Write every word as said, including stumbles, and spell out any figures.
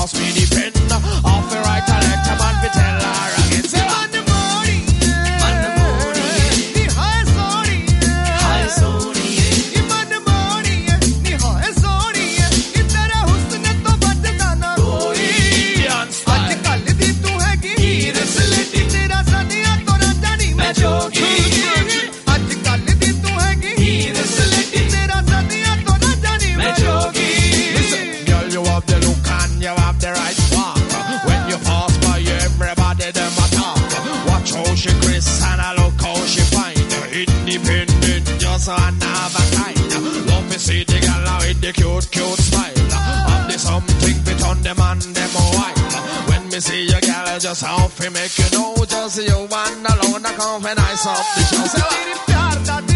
cause me depend off the right collect a man fi tell her again. Say man the money, man the money, the high Sony, high Sony, man the money, the high Sony. Itera husn to badda na koi. Aajkal di tu hai ki heer sleti, tera sadiya to na jani main jogi. Aajkal di tu hai ki heer sleti, tera sadiya to na jani main jogi. Listen, girl, you have the look and you have the right spark. When you pass by everybody them a talk. Watch how she crisp and I look how she fine. Independent, just one of a kind. Love me see the girl with the cute, cute smile. Have the something fit on them and them white. When me see your girl, just how fi make you know. Just you one alone, I come when I saw the show. Say,